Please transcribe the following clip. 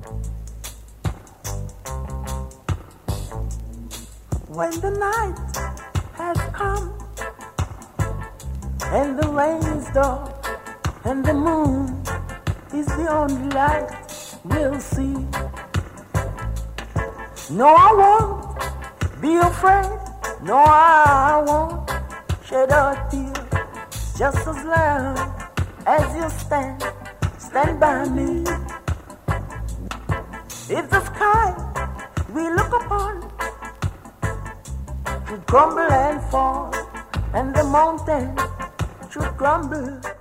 When the night has come and the rain is dark and the moon is the only light we'll see. No, I won't be afraid. No, I won't shed a tear. Just as long as you stand by me. If the sky we look upon should crumble and fall, and the mountain should crumble